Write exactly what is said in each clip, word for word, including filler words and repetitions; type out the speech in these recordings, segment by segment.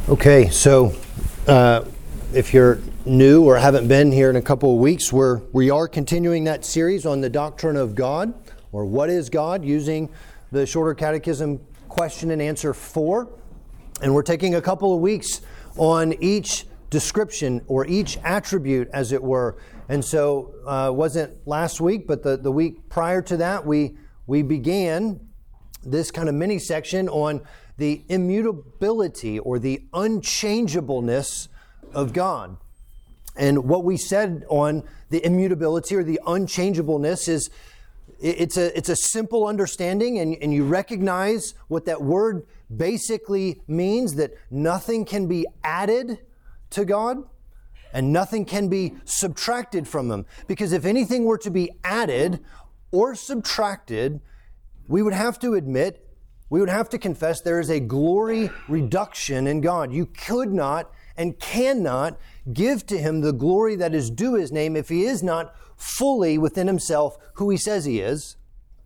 Okay, so uh, if you're new or haven't been here in a couple of weeks, we're, we are continuing that series on the doctrine of God, or what is God, using the Shorter Catechism question and answer four. And we're taking a couple of weeks on each description or each attribute, as it were. And so uh, it wasn't last week, but the, the week prior to that, we we began this kind of mini section on the immutability or the unchangeableness of God. And what we said on the immutability or the unchangeableness is it's a it's a simple understanding, and, and you recognize what that word basically means, that nothing can be added to God and nothing can be subtracted from Him. Because if anything were to be added or subtracted, we would have to admit, we would have to confess there is a glory reduction in God. You could not and cannot give to Him the glory that is due His name if He is not fully within Himself who He says He is,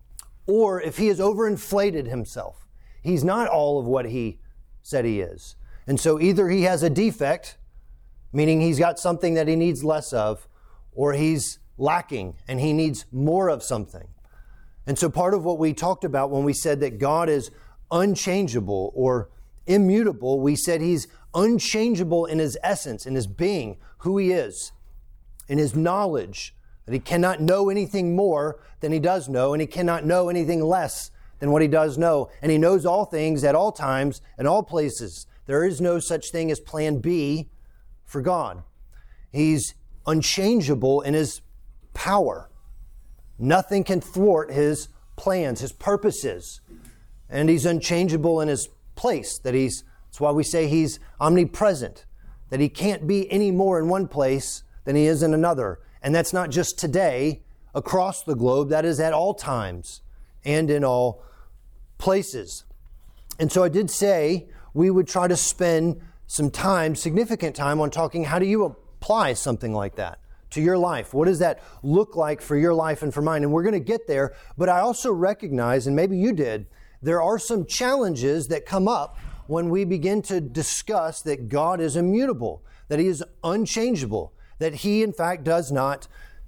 or if He has overinflated Himself. He's not all of what He said He is. And so either He has a defect, meaning He's got something that He needs less of, or He's lacking and He needs more of something. And so part of what we talked about when we said that God is unchangeable or immutable, we said He's unchangeable in His essence, in His being, who He is, in His knowledge, that He cannot know anything more than He does know, and He cannot know anything less than what He does know. And He knows all things at all times and all places. There is no such thing as plan B for God. He's unchangeable in His power. Nothing can thwart His plans, His purposes. And He's unchangeable in His place. That He's, that's why we say He's omnipresent. That He can't be any more in one place than He is in another. And that's not just today, across the globe. That is at all times and in all places. And so I did say we would try to spend some time, significant time, on talking how do you apply something like that to your life? What does that look like for your life and for mine? And we're going to get there, but I also recognize, and maybe you did, there are some challenges that come up when we begin to discuss that God is immutable, that He is unchangeable, that He, in fact, does not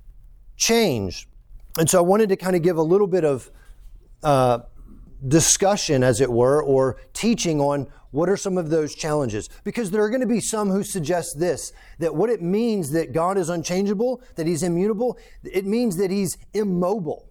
change. And so I wanted to kind of give a little bit of uh, discussion, as it were, or teaching on what are some of those challenges? Because there are going to be some who suggest this, that what it means that God is unchangeable, that He's immutable, it means that He's immobile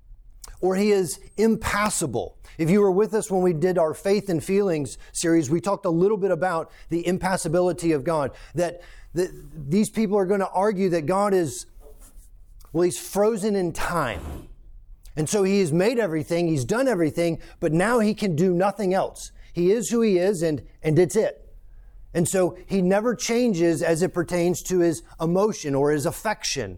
or He is impassible. If you were with us when we did our Faith and Feelings series, we talked a little bit about the impassibility of God, that, that these people are going to argue that God is, well, He's frozen in time. And so He has made everything, He's done everything, but now He can do nothing else. He is who He is, and, and it's it. And so He never changes as it pertains to His emotion or His affection.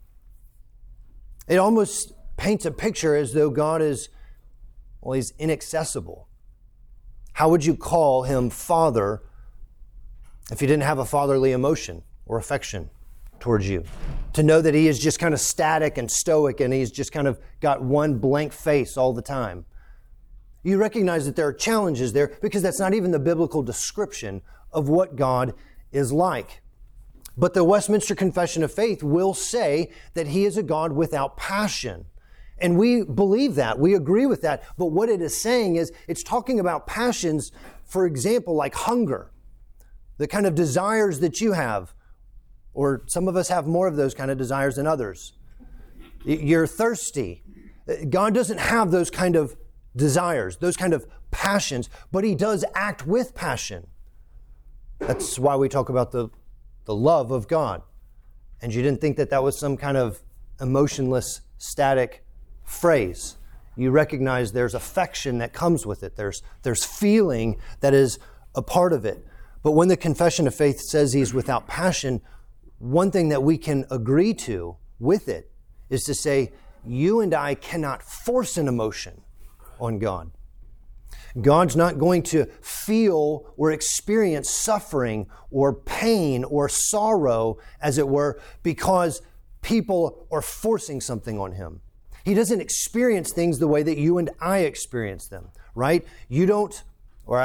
It almost paints a picture as though God is, well, He's inaccessible. How would you call Him Father if He didn't have a fatherly emotion or affection towards you? To know that He is just kind of static and stoic and He's just kind of got one blank face all the time. You recognize that there are challenges there because that's not even the biblical description of what God is like. But the Westminster Confession of Faith will say that He is a God without passion. And we believe that. We agree with that. But what it is saying is it's talking about passions, for example, like hunger, the kind of desires that you have, or some of us have more of those kind of desires than others. You're thirsty. God doesn't have those kind of desires, those kind of passions, but He does act with passion. That's why we talk about the, the love of God. And you didn't think that that was some kind of emotionless, static phrase. You recognize there's affection that comes with it. There's, there's feeling that is a part of it. But when the Confession of Faith says He's without passion, one thing that we can agree to with it is to say, you and I cannot force an emotion on God. God's not going to feel or experience suffering or pain or sorrow, as it were, because people are forcing something on Him. He doesn't experience things the way that you and I experience them, right? You don't, or I,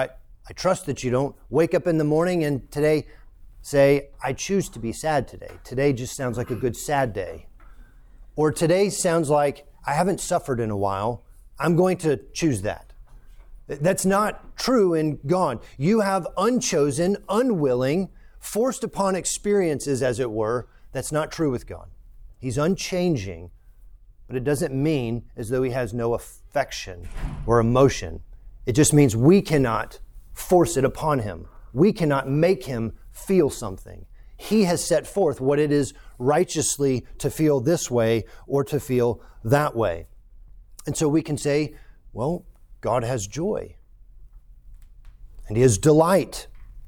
I trust that you don't wake up in the morning and today say, I choose to be sad today. Today just sounds like a good sad day. Or today sounds like I haven't suffered in a while. I'm going to choose that. That's not true in God. You have unchosen, unwilling, forced upon experiences, as it were. That's not true with God. He's unchanging, but it doesn't mean as though he has no affection or emotion. It just means we cannot force it upon him. We cannot make him feel something. He has set forth what it is righteously to feel this way or to feel that way. And so we can say, well, God has joy. And he has delight.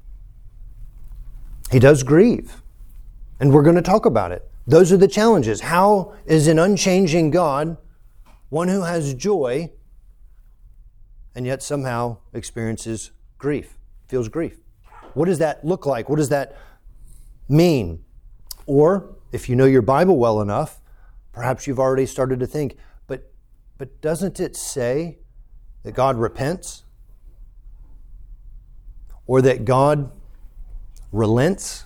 He does grieve. And we're going to talk about it. Those are the challenges. How is an unchanging God, one who has joy, and yet somehow experiences grief, feels grief? What does that look like? What does that mean? Or, if you know your Bible well enough, perhaps you've already started to think, but, but doesn't it say that God repents? Or that God relents?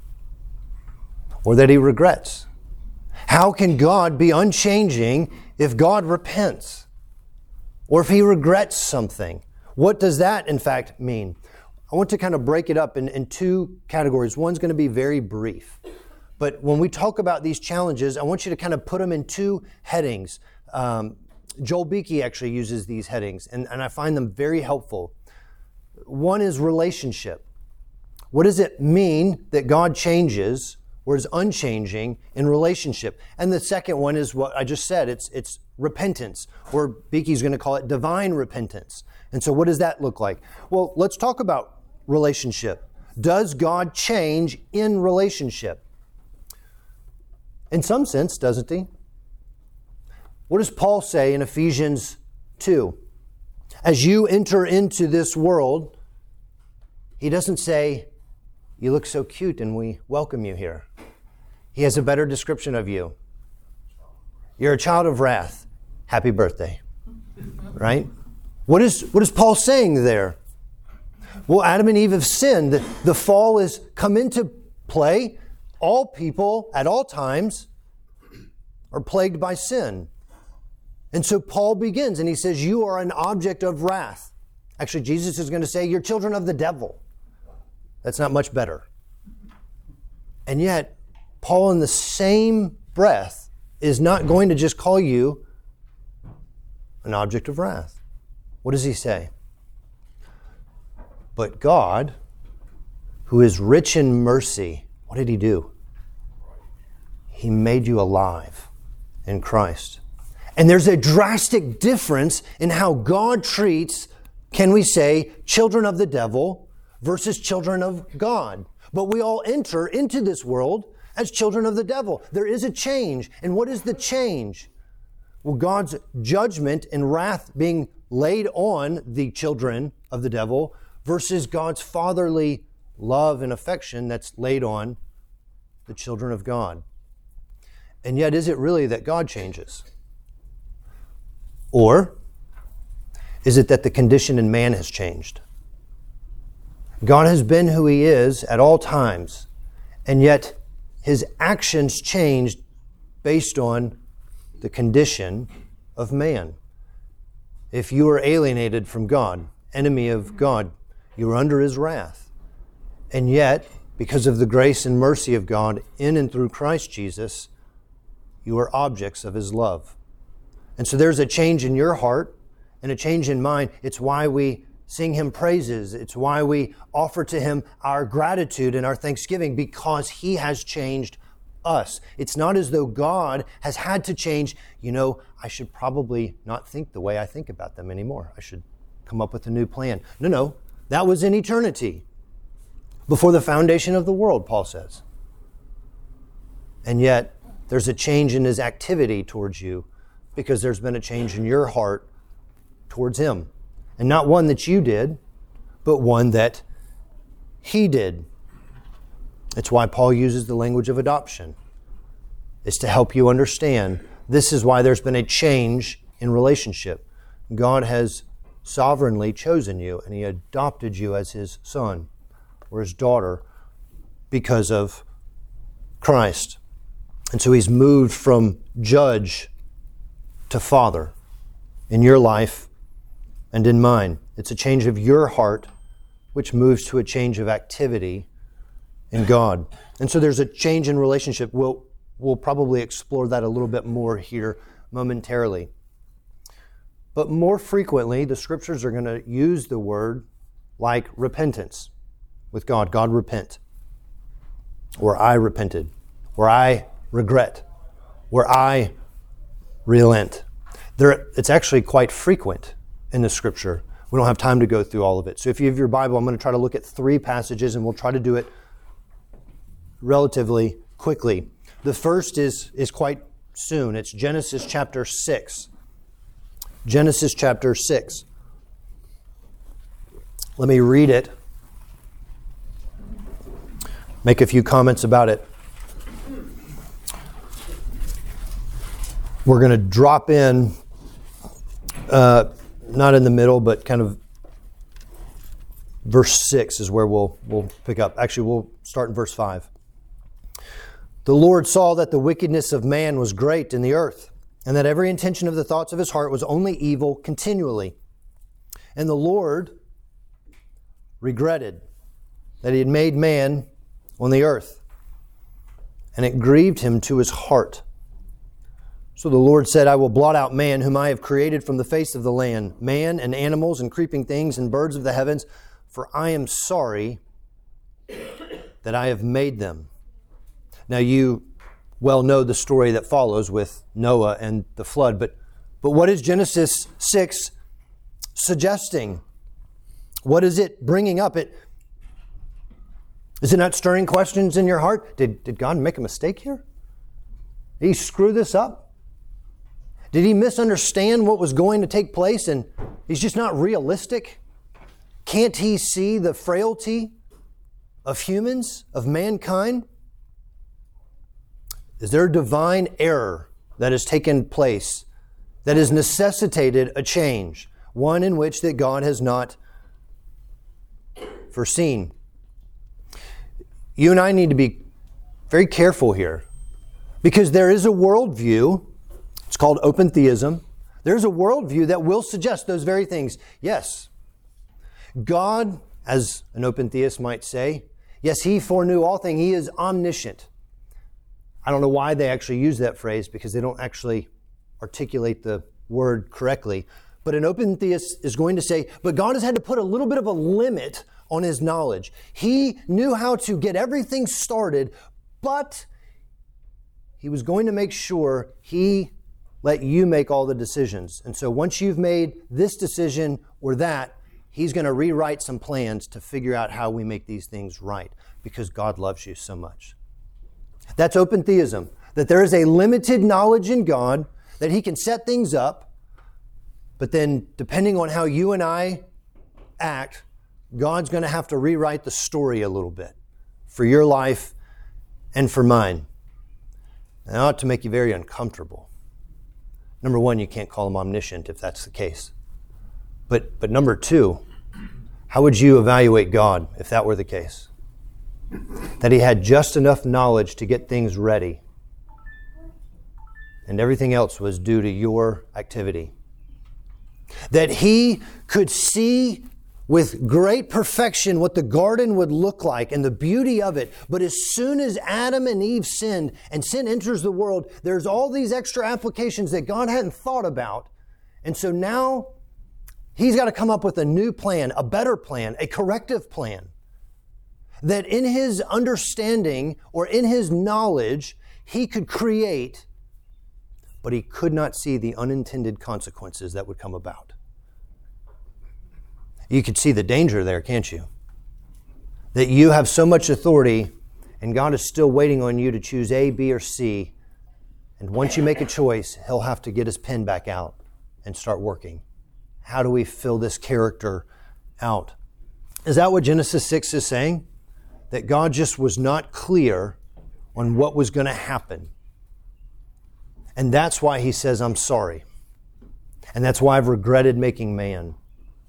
Or that he regrets? How can God be unchanging if God repents? Or if he regrets something? What does that, in fact, mean? I want to kind of break it up in, in two categories. One's going to be very brief. But when we talk about these challenges, I want you to kind of put them in two headings. Um, Joel Beeke actually uses these headings, and, and I find them very helpful. One is relationship. What does it mean that God changes or is unchanging in relationship? And the second one is what I just said. It's, it's repentance, or Beeke's going to call it divine repentance. And so what does that look like? Well, let's talk about relationship. Does God change in relationship? In some sense, doesn't he? What does Paul say in Ephesians two? As you enter into this world, he doesn't say, you look so cute and we welcome you here. He has a better description of you. You're a child of wrath. Happy birthday. Right? What is, what is Paul saying there? Well, Adam and Eve have sinned. The, the fall has come into play. All people at all times are plagued by sin. And so Paul begins and he says, you are an object of wrath. Actually, Jesus is going to say, you're children of the devil. That's not much better. And yet, Paul in the same breath is not going to just call you an object of wrath. What does he say? But God, who is rich in mercy, what did he do? He made you alive in Christ. And there's a drastic difference in how God treats, can we say, children of the devil versus children of God. But we all enter into this world as children of the devil. There is a change. And what is the change? Well, God's judgment and wrath being laid on the children of the devil versus God's fatherly love and affection that's laid on the children of God. And yet, is it really that God changes? Or is it that the condition in man has changed? God has been who he is at all times, and yet his actions changed based on the condition of man. If you are alienated from God, enemy of God, you are under his wrath. And yet, because of the grace and mercy of God in and through Christ Jesus, you are objects of his love. And so there's a change in your heart and a change in mine. It's why we sing him praises. It's why we offer to him our gratitude and our thanksgiving, because he has changed us. It's not as though God has had to change, you know, I should probably not think the way I think about them anymore. I should come up with a new plan. No, no, that was in eternity, before the foundation of the world, Paul says. And yet, there's a change in his activity towards you because there's been a change in your heart towards him. And not one that you did, but one that he did. It's why Paul uses the language of adoption. It's to help you understand this is why there's been a change in relationship. God has sovereignly chosen you, and he adopted you as his son or his daughter because of Christ. And so he's moved from judge to father in your life and in mine. It's a change of your heart, which moves to a change of activity in God. And so there's a change in relationship. We'll, we'll probably explore that a little bit more here momentarily. But more frequently, the scriptures are going to use the word like repentance with God. God, repent. Or I repented. Or I regret. Or I relent. There, it's actually quite frequent in the scripture. We don't have time to go through all of it. So if you have your Bible, I'm going to try to look at three passages, and we'll try to do it relatively quickly. The first is, is quite soon. It's Genesis chapter six. Genesis chapter six. Let me read it. Make a few comments about it. We're going to drop in, uh, not in the middle, but kind of verse six is where we'll we'll pick up. Actually, we'll start in verse five. The Lord saw that the wickedness of man was great in the earth, and that every intention of the thoughts of his heart was only evil continually. And the Lord regretted that he had made man on the earth, and it grieved him to his heart. So the Lord said, I will blot out man, whom I have created from the face of the land, man and animals and creeping things and birds of the heavens, for I am sorry that I have made them. Now you well know the story that follows with Noah and the flood, but, but what is Genesis six suggesting? What is it bringing up? It, is it not stirring questions in your heart? Did, did God make a mistake here? Did he screw this up? Did he misunderstand what was going to take place and he's just not realistic? Can't he see the frailty of humans, of mankind? Is there a divine error that has taken place that has necessitated a change, one in which that God has not foreseen? You and I need to be very careful here, because there is a worldview. It's called open theism. There's a worldview that will suggest those very things. Yes, God, as an open theist might say, yes, he foreknew all things. He is omniscient. I don't know why they actually use that phrase, because they don't actually articulate the word correctly. But an open theist is going to say, but God has had to put a little bit of a limit on his knowledge. He knew how to get everything started, but he was going to make sure he let you make all the decisions. And so once you've made this decision or that, he's going to rewrite some plans to figure out how we make these things right, because God loves you so much. That's open theism, that there is a limited knowledge in God, that he can set things up, but then depending on how you and I act, God's going to have to rewrite the story a little bit for your life and for mine. And that ought to make you very uncomfortable. Number one, you can't call him omniscient if that's the case. But, but number two, how would you evaluate God if that were the case? That he had just enough knowledge to get things ready, and everything else was due to your activity. That he could see with great perfection what the garden would look like and the beauty of it. But as soon as Adam and Eve sinned and sin enters the world, there's all these extra applications that God hadn't thought about. And so now he's got to come up with a new plan, a better plan, a corrective plan. That in his understanding or in his knowledge, he could create, but he could not see the unintended consequences that would come about. You could see the danger there, can't you? That you have so much authority and God is still waiting on you to choose A, B, or C. And once you make a choice, he'll have to get his pen back out and start working. How do we fill this character out? Is that what Genesis six is saying? That God just was not clear on what was going to happen. And that's why he says, I'm sorry. And that's why I've regretted making man.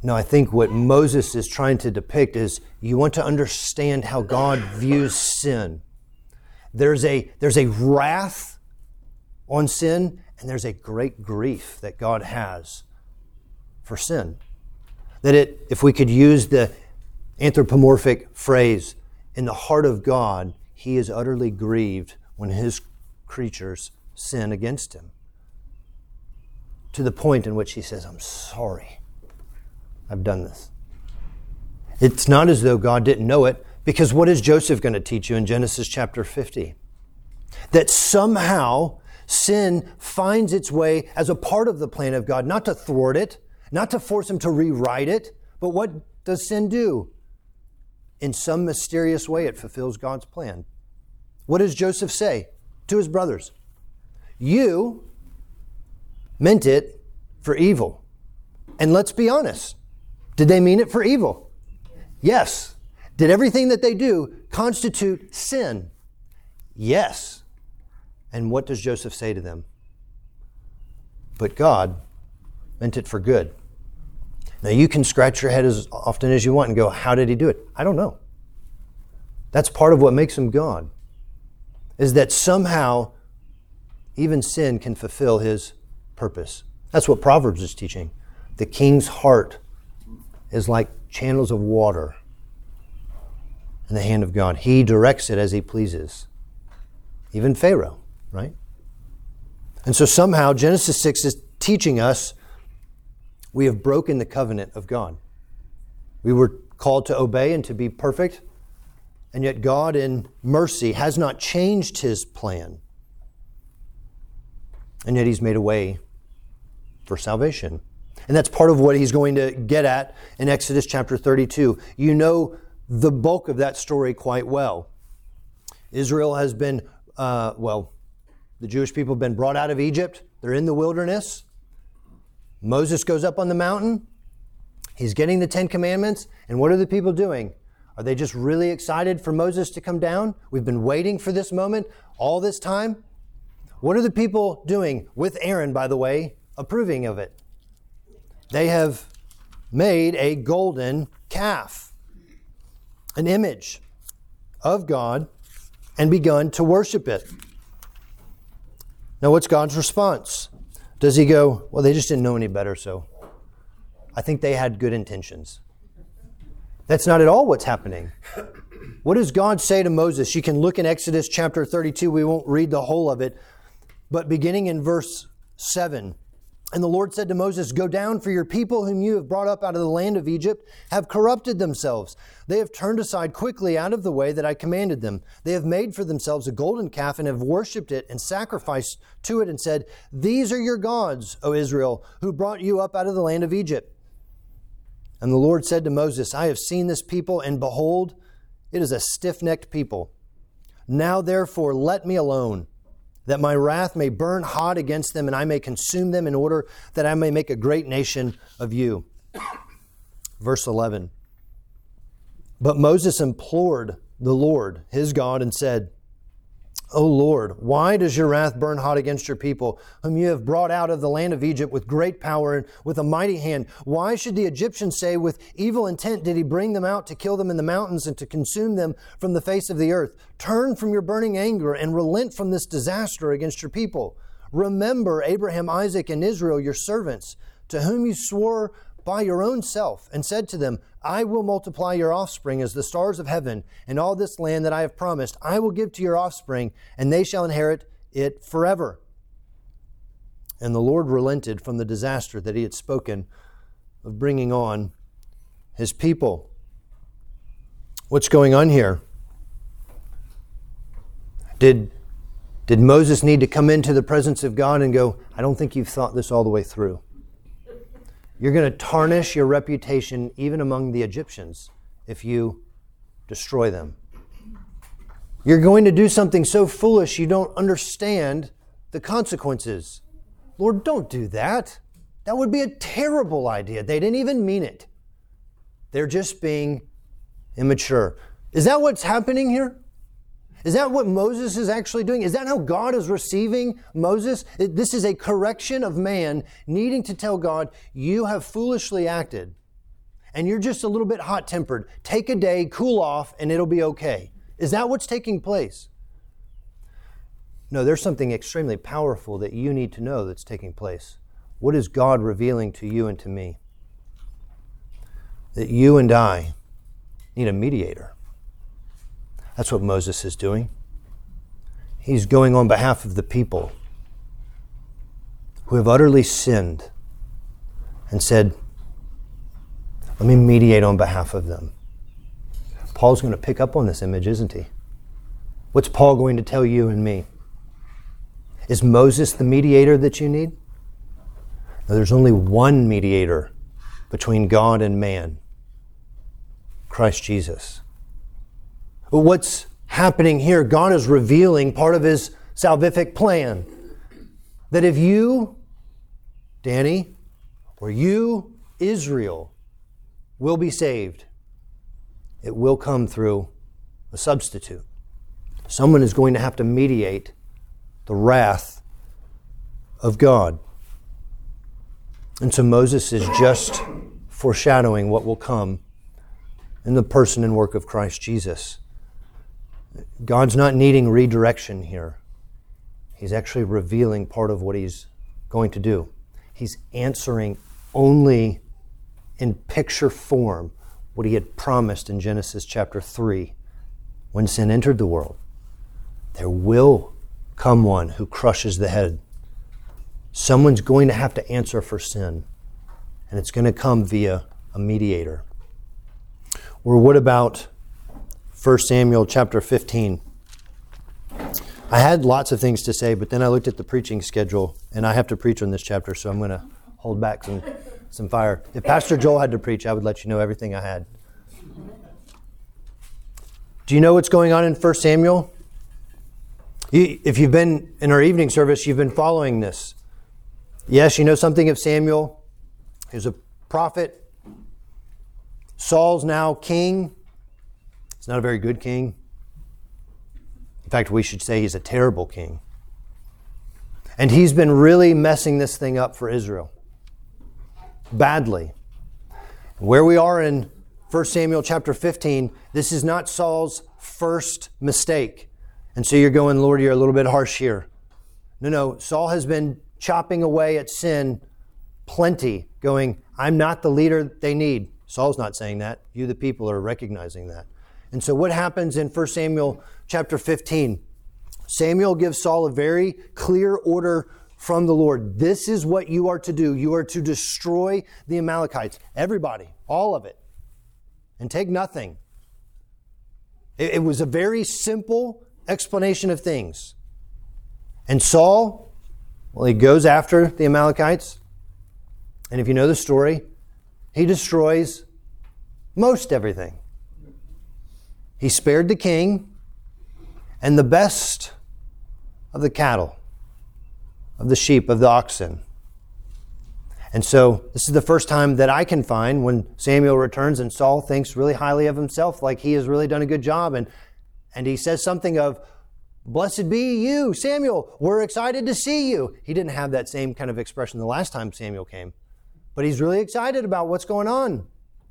No, I think what Moses is trying to depict is you want to understand how God views sin. There's a, there's a wrath on sin, and there's a great grief that God has for sin. That it, if we could use the anthropomorphic phrase, in the heart of God, He is utterly grieved when His creatures sin against Him. To the point in which He says, I'm sorry, I've done this. It's not as though God didn't know it, because what is Joseph going to teach you in Genesis chapter fifty? That somehow sin finds its way as a part of the plan of God, not to thwart it, not to force Him to rewrite it, but what does sin do? In some mysterious way, it fulfills God's plan. What does Joseph say to his brothers? You meant it for evil. And let's be honest. Did they mean it for evil? Yes. Did everything that they do constitute sin? Yes. And what does Joseph say to them? But God meant it for good. Now you can scratch your head as often as you want and go, how did He do it? I don't know. That's part of what makes Him God, is that somehow even sin can fulfill His purpose. That's what Proverbs is teaching. The king's heart is like channels of water in the hand of God. He directs it as He pleases. Even Pharaoh, right? And so somehow Genesis six is teaching us we have broken the covenant of God. We were called to obey and to be perfect, and yet God in mercy has not changed His plan. And yet He's made a way for salvation. And that's part of what He's going to get at in Exodus chapter thirty-two. You know the bulk of that story quite well. Israel has been, uh, well, the Jewish people have been brought out of Egypt. They're in the wilderness. Moses goes up on the mountain. He's getting the Ten Commandments. And what are the people doing? Are they just really excited for Moses to come down? We've been waiting for this moment all this time. What are the people doing with Aaron, by the way, approving of it? They have made a golden calf, an image of God, and begun to worship it. Now, what's God's response? Does He go, well, they just didn't know any better, so I think they had good intentions? That's not at all what's happening. What does God say to Moses? You can look in Exodus chapter thirty-two. We won't read the whole of it. But beginning in verse seven, and the Lord said to Moses, go down, for your people whom you have brought up out of the land of Egypt have corrupted themselves. They have turned aside quickly out of the way that I commanded them. They have made for themselves a golden calf and have worshipped it and sacrificed to it and said, these are your gods, O Israel, who brought you up out of the land of Egypt. And the Lord said to Moses, I have seen this people, and behold, it is a stiff-necked people. Now therefore let me alone, that my wrath may burn hot against them, and I may consume them, in order that I may make a great nation of you. Verse eleven. But Moses implored the Lord, his God, and said, O Lord, why does your wrath burn hot against your people, whom you have brought out of the land of Egypt with great power and with a mighty hand? Why should the Egyptians say, with evil intent did he bring them out to kill them in the mountains and to consume them from the face of the earth? Turn from your burning anger and relent from this disaster against your people. Remember Abraham, Isaac, and Israel, your servants, to whom you swore by your own self, and said to them, I will multiply your offspring as the stars of heaven, and all this land that I have promised I will give to your offspring, and they shall inherit it forever. And the Lord relented from the disaster that He had spoken of bringing on His people. What's going on here? Did, did Moses need to come into the presence of God and go, I don't think you've thought this all the way through? You're going to tarnish your reputation even among the Egyptians if you destroy them. You're going to do something so foolish you don't understand the consequences. Lord, don't do that. That would be a terrible idea. They didn't even mean it. They're just being immature. Is that what's happening here? Is that what Moses is actually doing? Is that how God is receiving Moses? This is a correction of man needing to tell God, you have foolishly acted. and you're just a little bit hot-tempered. Take a day, cool off, and it'll be okay. Is that what's taking place? No, there's something extremely powerful that you need to know that's taking place. What is God revealing to you and to me? That you and I need a mediator. That's what Moses is doing. He's going on behalf of the people who have utterly sinned and said, let me mediate on behalf of them. Paul's going to pick up on this image, isn't he? What's Paul going to tell you and me? Is Moses the mediator that you need? No, there's only one mediator between God and man, Christ Jesus. But what's happening here? God is revealing part of his salvific plan. That if you, Danny, or you, Israel, will be saved, it will come through a substitute. Someone is going to have to mediate the wrath of God. And so Moses is just foreshadowing what will come in the person and work of Christ Jesus. God's not needing redirection here. He's actually revealing part of what he's going to do. He's answering only in picture form what he had promised in Genesis chapter three when sin entered the world. There will come one who crushes the head. Someone's going to have to answer for sin, and it's going to come via a mediator. Or what about First Samuel chapter fifteen? I had lots of things to say, but then I looked at the preaching schedule, and I have to preach on this chapter, so I'm going to hold back some, some fire. If Pastor Joel had to preach, I would let you know everything I had. Do you know what's going on in First Samuel? You, if you've been in our evening service, you've been following this. Yes, you know something of Samuel. He was a prophet. Saul's now king. He's not a very good king. In fact, we should say he's a terrible king. And he's been really messing this thing up for Israel. Badly. Where we are in First Samuel chapter fifteen, this is not Saul's first mistake. And so you're going, Lord, you're a little bit harsh here. No, no, Saul has been chopping away at sin plenty, going, I'm not the leader they need. Saul's not saying that. You, the people, are recognizing that. And so what happens in First Samuel chapter fifteen? Samuel gives Saul a very clear order from the Lord. This is what you are to do. You are to destroy the Amalekites. Everybody, all of it. And take nothing. It, it was a very simple explanation of things. And Saul, well, he goes after the Amalekites. And if you know the story, he destroys most everything. He spared the king and the best of the cattle, of the sheep, of the oxen. And so this is the first time that I can find when Samuel returns and Saul thinks really highly of himself, like he has really done a good job. And, and he says something of, blessed be you, Samuel. We're excited to see you. He didn't have that same kind of expression the last time Samuel came. But he's really excited about what's going on.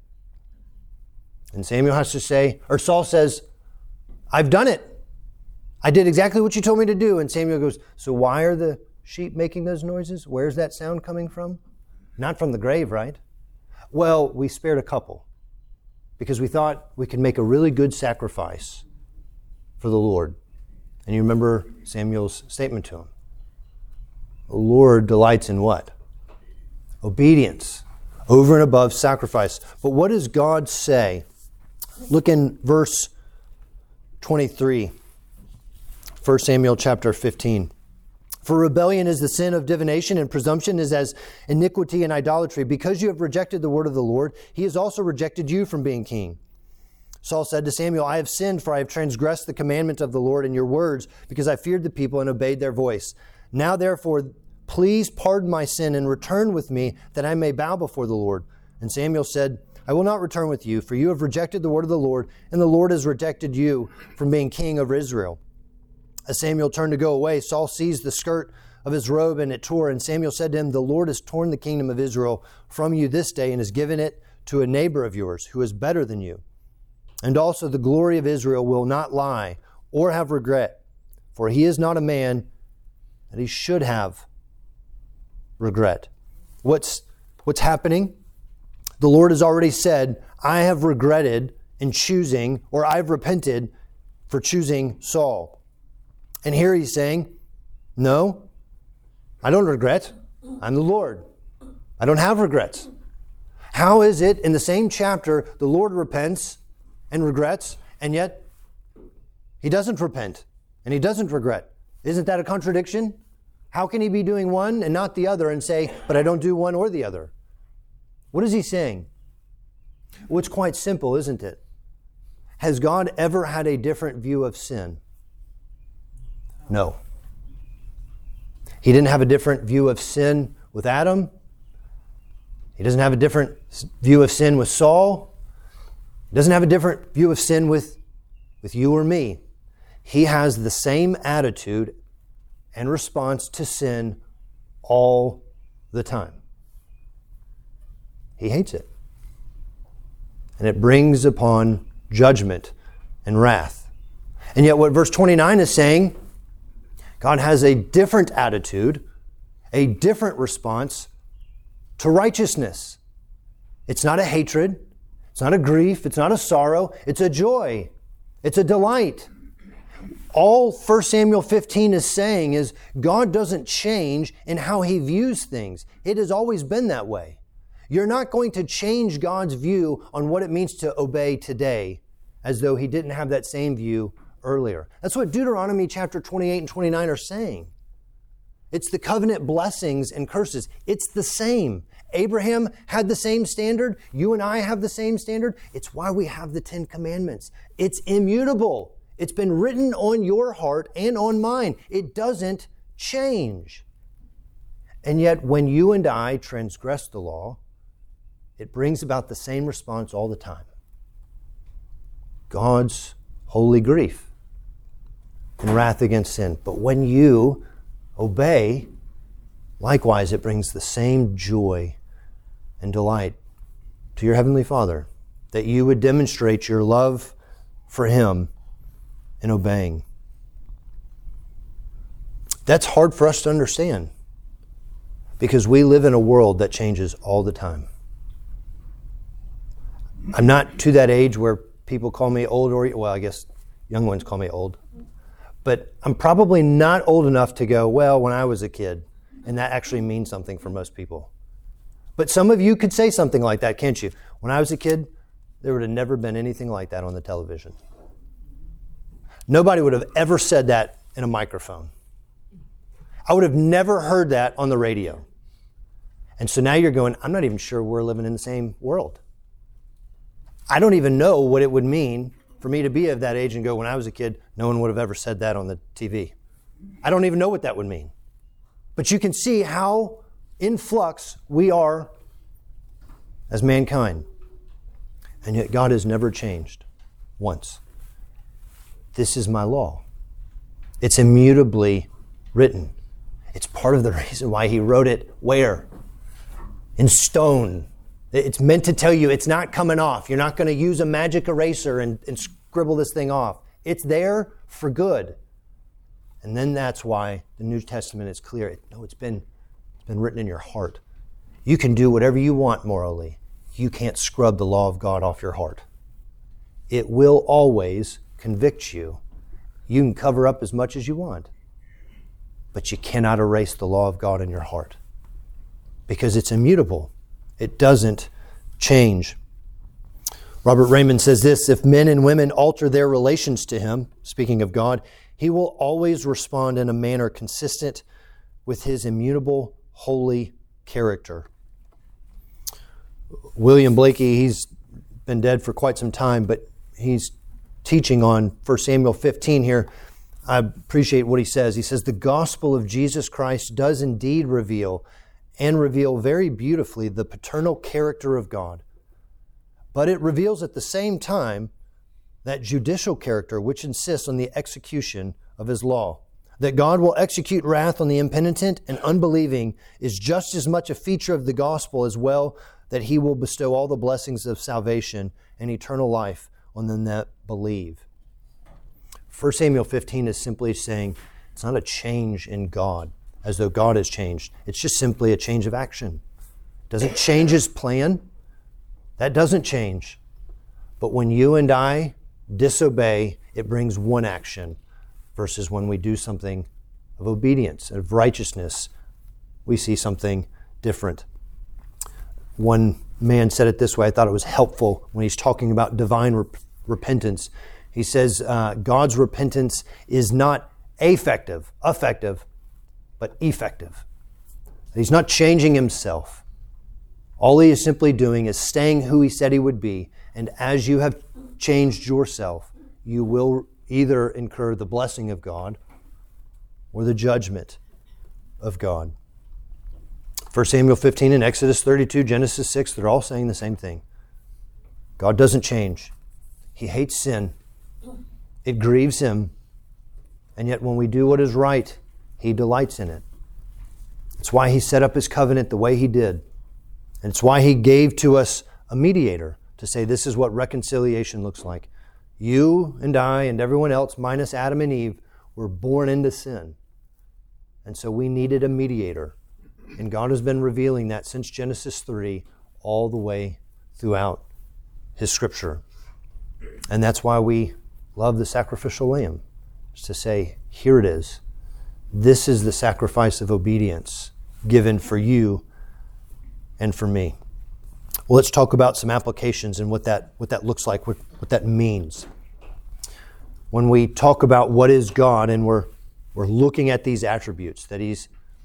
And Samuel has to say, or Saul says, I've done it. I did exactly what you told me to do. And Samuel goes, so why are the sheep making those noises? Where's that sound coming from? Not from the grave, right? Well, we spared a couple because we thought we could make a really good sacrifice for the Lord. And you remember Samuel's statement to him. The Lord delights in what? Obedience, over and above sacrifice. But what does God say? Look in verse twenty-three, First Samuel chapter fifteen. For rebellion is the sin of divination, and presumption is as iniquity and idolatry. Because you have rejected the word of the Lord, he has also rejected you from being king. Saul said to Samuel, I have sinned, for I have transgressed the commandment of the Lord in your words, because I feared the people and obeyed their voice. Now therefore, please pardon my sin and return with me, that I may bow before the Lord. And Samuel said, I will not return with you, for you have rejected the word of the Lord, and the Lord has rejected you from being king over Israel. As Samuel turned to go away, Saul seized the skirt of his robe, and it tore. And Samuel said to him, the Lord has torn the kingdom of Israel from you this day, and has given it to a neighbor of yours who is better than you. And also the glory of Israel will not lie or have regret, for he is not a man that he should have regret. What's, what's happening? The Lord has already said, I have regretted in choosing, or I've repented for choosing Saul. And here he's saying, no, I don't regret. I'm the Lord. I don't have regrets. How is it in the same chapter the Lord repents and regrets, and yet he doesn't repent and he doesn't regret? Isn't that a contradiction? How can he be doing one and not the other and say, but I don't do one or the other? What is he saying? Well, it's quite simple, isn't it? Has God ever had a different view of sin? No. He didn't have a different view of sin with Adam. He doesn't have a different view of sin with Saul. He doesn't have a different view of sin with, with you or me. He has the same attitude and response to sin all the time. He hates it. And it brings upon judgment and wrath. And yet what verse twenty-nine is saying, God has a different attitude, a different response to righteousness. It's not a hatred. It's not a grief. It's not a sorrow. It's a joy. It's a delight. All First Samuel fifteen is saying is God doesn't change in how he views things. It has always been that way. You're not going to change God's view on what it means to obey today as though he didn't have that same view earlier. That's what Deuteronomy chapter twenty-eight and twenty-nine are saying. It's the covenant blessings and curses. It's the same. Abraham had the same standard. You and I have the same standard. It's why we have the Ten Commandments. It's immutable. It's been written on your heart and on mine. It doesn't change. And yet when you and I transgress the law, it brings about the same response all the time. God's holy grief and wrath against sin. But when you obey, likewise it brings the same joy and delight to your Heavenly Father, that you would demonstrate your love for Him in obeying. That's hard for us to understand because we live in a world that changes all the time. I'm not to that age where people call me old, or, well, I guess young ones call me old. But I'm probably not old enough to go, well, when I was a kid, and that actually means something for most people. But some of you could say something like that, can't you? When I was a kid, there would have never been anything like that on the television. Nobody would have ever said that in a microphone. I would have never heard that on the radio. And so now you're going, I'm not even sure we're living in the same world. I don't even know what it would mean for me to be of that age and go, when I was a kid, no one would have ever said that on the T V. I don't even know what that would mean. But you can see how in flux we are as mankind. And yet God has never changed once. This is my law. It's immutably written. It's part of the reason why he wrote it where? In stone. It's meant to tell you it's not coming off. You're not going to use a magic eraser and, and scribble this thing off. It's there for good. And then that's why the New Testament is clear. No, it's been, it's been written in your heart. You can do whatever you want morally. You can't scrub the law of God off your heart. It will always convict you. You can cover up as much as you want, but you cannot erase the law of God in your heart because it's immutable. It doesn't change. Robert Raymond says this, if men and women alter their relations to Him, speaking of God, He will always respond in a manner consistent with His immutable, holy character. William Blakey, he's been dead for quite some time, but he's teaching on First Samuel fifteen here. I appreciate what he says. He says, the gospel of Jesus Christ does indeed reveal and reveal very beautifully the paternal character of God. But it reveals at the same time that judicial character which insists on the execution of His law. That God will execute wrath on the impenitent and unbelieving is just as much a feature of the gospel as well that he will bestow all the blessings of salvation and eternal life on them that believe. First Samuel fifteen is simply saying it's not a change in God, as though God has changed. It's just simply a change of action. Doesn't change his plan. That doesn't change. But when you and I disobey, it brings one action, versus when we do something of obedience, of righteousness, we see something different. One man said it this way. I thought it was helpful when he's talking about divine rep- repentance. He says uh, God's repentance is not affective, effective, but effective. He's not changing himself. All he is simply doing is staying who he said he would be. And as you have changed yourself, you will either incur the blessing of God or the judgment of God. First Samuel fifteen and Exodus thirty-two, Genesis six, they're all saying the same thing. God doesn't change. He hates sin. It grieves him. And yet when we do what is right, he delights in it. It's why he set up his covenant the way he did. And it's why he gave to us a mediator to say this is what reconciliation looks like. You and I and everyone else, minus Adam and Eve, were born into sin. And so we needed a mediator. And God has been revealing that since Genesis three all the way throughout his scripture. And that's why we love the sacrificial lamb. It's to say, here it is. This is the sacrifice of obedience given for you and for me. Well, let's talk about some applications and what that what that looks like, what, what that means. When we talk about what is God and we're we're looking at these attributes, that he's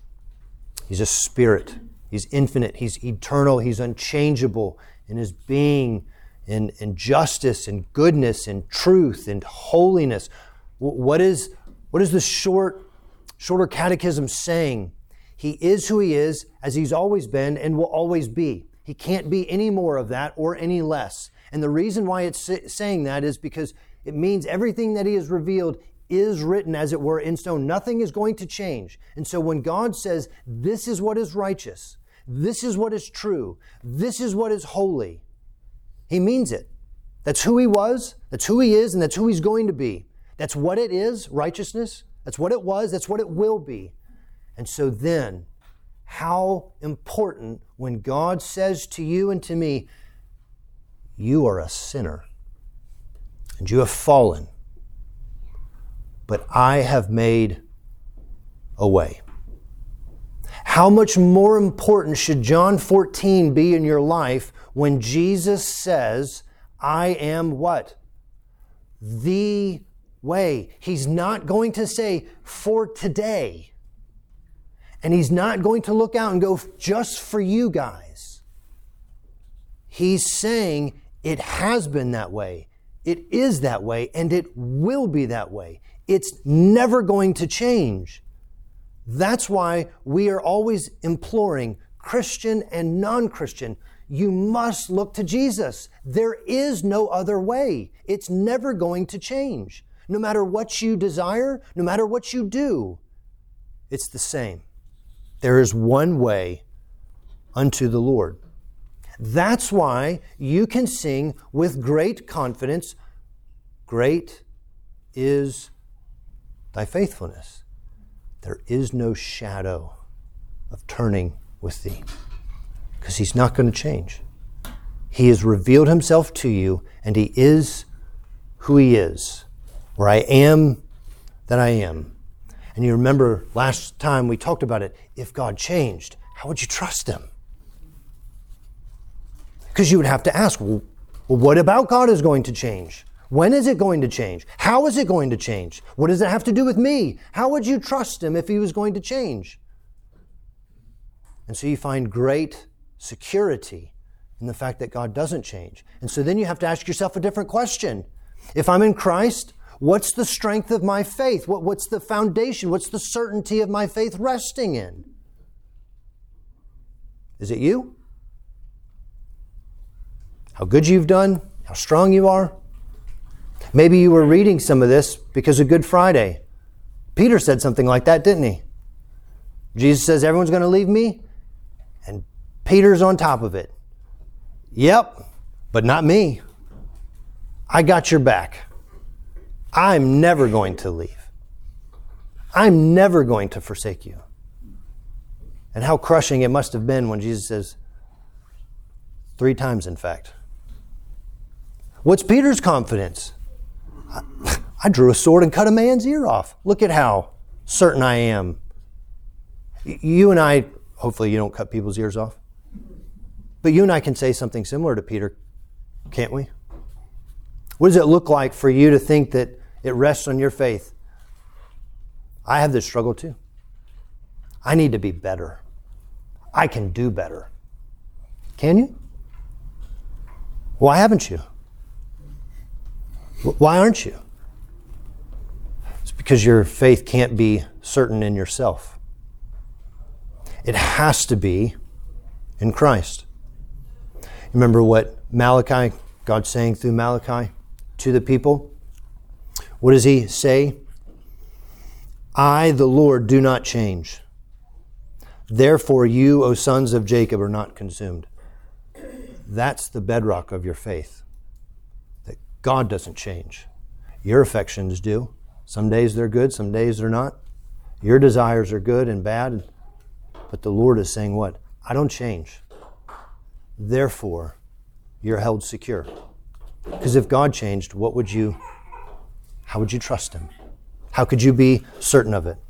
he's a spirit, he's infinite, he's eternal, he's unchangeable in his being, in, in justice and goodness and truth and holiness. What is what is the short shorter catechism saying? He is who he is, as he's always been and will always be. He can't be any more of that or any less. And the reason why it's saying that is because it means everything that he has revealed is written, as it were, in stone. Nothing is going to change. And so when God says, this is what is righteous, this is what is true, this is what is holy, he means it. That's who he was, that's who he is, and that's who he's going to be. That's what it is, righteousness. That's what it was, that's what it will be. And so then, how important when God says to you and to me, you are a sinner and you have fallen, but I have made a way. How much more important should John fourteen be in your life when Jesus says, I am what? The way. He's not going to say, for today. And he's not going to look out and go, just for you guys. He's saying, it has been that way. It is that way, and it will be that way. It's never going to change. That's why we are always imploring Christian and non-Christian, you must look to Jesus. There is no other way. It's never going to change. No matter what you desire, no matter what you do, it's the same. There is one way unto the Lord. That's why you can sing with great confidence, great is thy faithfulness. There is no shadow of turning with thee, because he's not going to change. He has revealed himself to you, and he is who he is. Where I am that I am. And you remember last time we talked about it, if God changed, how would you trust him? Because you would have to ask, well, well, what about God is going to change? When is it going to change? How is it going to change? What does it have to do with me? How would you trust him if he was going to change? And so you find great security in the fact that God doesn't change. And so then you have to ask yourself a different question. If I'm in Christ, what's the strength of my faith? What, what's the foundation? What's the certainty of my faith resting in? Is it you? How good you've done? How strong you are? Maybe you were reading some of this because of Good Friday. Peter said something like that, didn't he? Jesus says, everyone's going to leave me. And Peter's on top of it. Yep, but not me. I got your back. I'm never going to leave. I'm never going to forsake you. And how crushing it must have been when Jesus says, three times in fact. What's Peter's confidence? I, I drew a sword and cut a man's ear off. Look at how certain I am. You and I, hopefully you don't cut people's ears off. But you and I can say something similar to Peter, can't we? What does it look like for you to think that it rests on your faith? I have this struggle too. I need to be better. I can do better. Can you? Why haven't you? Why aren't you? It's because your faith can't be certain in yourself. It has to be in Christ. Remember what Malachi, God's saying through Malachi to the people? What does he say? I, the Lord, do not change. Therefore you, O sons of Jacob, are not consumed. That's the bedrock of your faith. That God doesn't change. Your affections do. Some days they're good, some days they're not. Your desires are good and bad. But the Lord is saying what? I don't change. Therefore, you're held secure. Because if God changed, what would you, how would you trust Him? How could you be certain of it?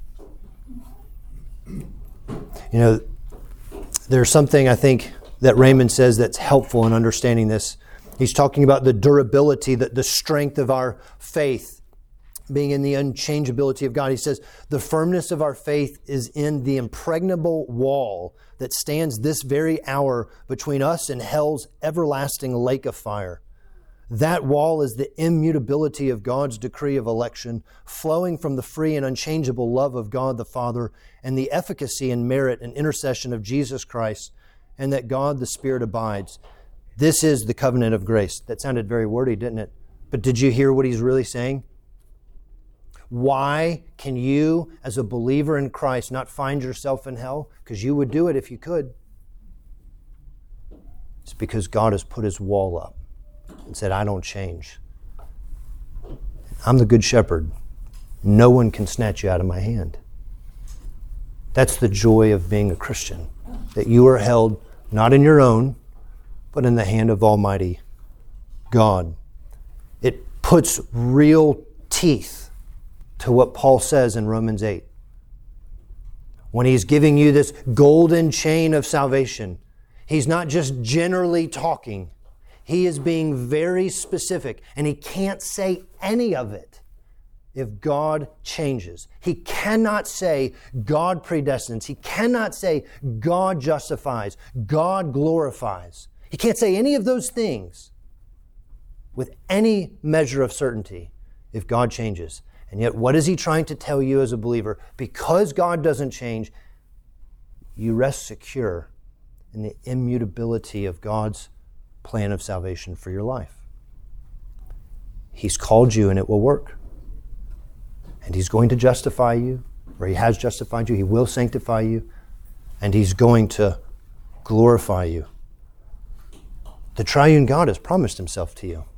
You know, there's something I think that Raymond says that's helpful in understanding this. He's talking about the durability, the, the strength of our faith being in the unchangeability of God. He says, the firmness of our faith is in the impregnable wall that stands this very hour between us and hell's everlasting lake of fire. That wall is the immutability of God's decree of election, flowing from the free and unchangeable love of God the Father and the efficacy and merit and intercession of Jesus Christ, and that God the Spirit abides. This is the covenant of grace. That sounded very wordy, didn't it? But did you hear what he's really saying? Why can you, as a believer in Christ, not find yourself in hell? Because you would do it if you could. It's because God has put His wall up and said, I don't change. I'm the good shepherd. No one can snatch you out of my hand. That's the joy of being a Christian, that you are held not in your own, but in the hand of Almighty God. It puts real teeth to what Paul says in Romans eight. When he's giving you this golden chain of salvation, he's not just generally talking. He is being very specific, and he can't say any of it if God changes. He cannot say God predestines. He cannot say God justifies, God glorifies. He can't say any of those things with any measure of certainty if God changes. And yet, what is he trying to tell you as a believer? Because God doesn't change, you rest secure in the immutability of God's plan of salvation for your life. He's called you and it will work. And He's going to justify you, or He has justified you. He will sanctify you, and He's going to glorify you. The triune God has promised Himself to you.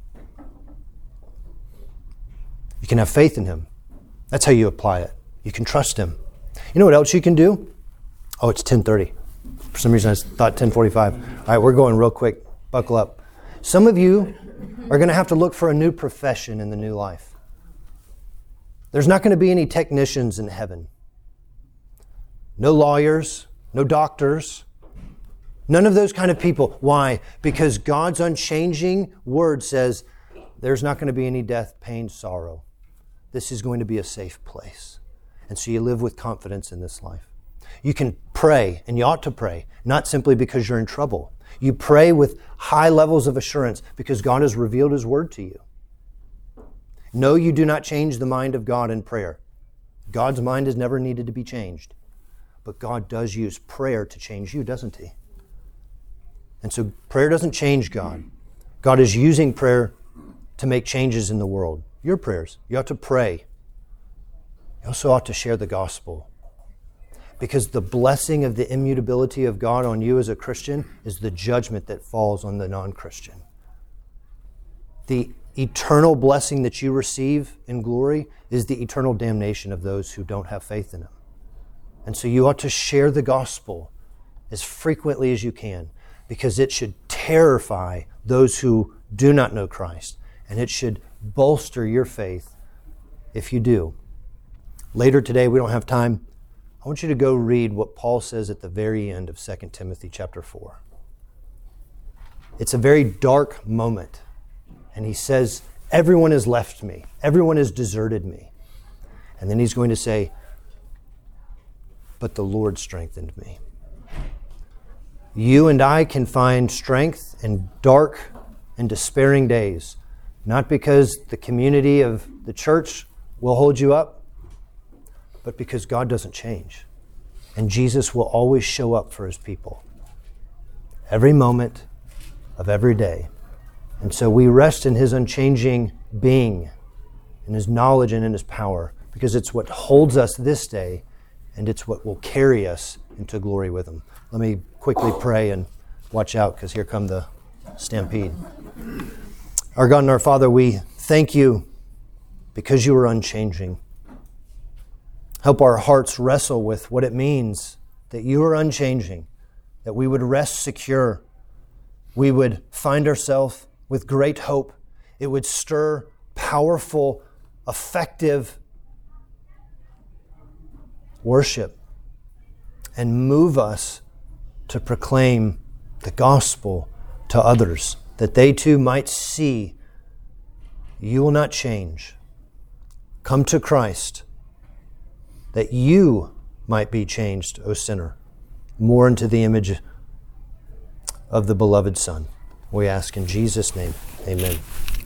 You can have faith in Him. That's how you apply it. You can trust Him. You know what else you can do? Oh, it's ten thirty. For some reason I thought ten forty-five. All right, we're going real quick. Buckle up. Some of you are going to have to look for a new profession in the new life. There's not going to be any technicians in heaven. No lawyers, no doctors, none of those kind of people. Why? Because God's unchanging word says there's not going to be any death, pain, sorrow. This is going to be a safe place. And so you live with confidence in this life. You can pray, and you ought to pray, not simply because you're in trouble. You pray with high levels of assurance because God has revealed His word to you. No, you do not change the mind of God in prayer. God's mind has never needed to be changed. But God does use prayer to change you, doesn't He? And so prayer doesn't change God. God is using prayer to make changes in the world. Your prayers. You ought to pray. You also ought to share the gospel. Because the blessing of the immutability of God on you as a Christian is the judgment that falls on the non-Christian. The eternal blessing that you receive in glory is the eternal damnation of those who don't have faith in Him. And so you ought to share the gospel as frequently as you can, because it should terrify those who do not know Christ, and it should bolster your faith if you do. Later today, we don't have time. I want you to go read what Paul says at the very end of Second Timothy chapter four. It's a very dark moment. And he says, everyone has left me. Everyone has deserted me. And then he's going to say, but the Lord strengthened me. You and I can find strength in dark and despairing days, not because the community of the church will hold you up, but because God doesn't change. And Jesus will always show up for His people. Every moment of every day. And so we rest in His unchanging being, in His knowledge and in His power, because it's what holds us this day, and it's what will carry us into glory with Him. Let me quickly pray and watch out, because here come the stampede. Our God and our Father, we thank You because You are unchanging. Help our hearts wrestle with what it means that You are unchanging, that we would rest secure, we would find ourselves with great hope. It would stir powerful, effective worship and move us to proclaim the gospel to others, that they too might see You will not change. Come to Christ, that you might be changed, O sinner, more into the image of the beloved Son. We ask in Jesus' name, amen.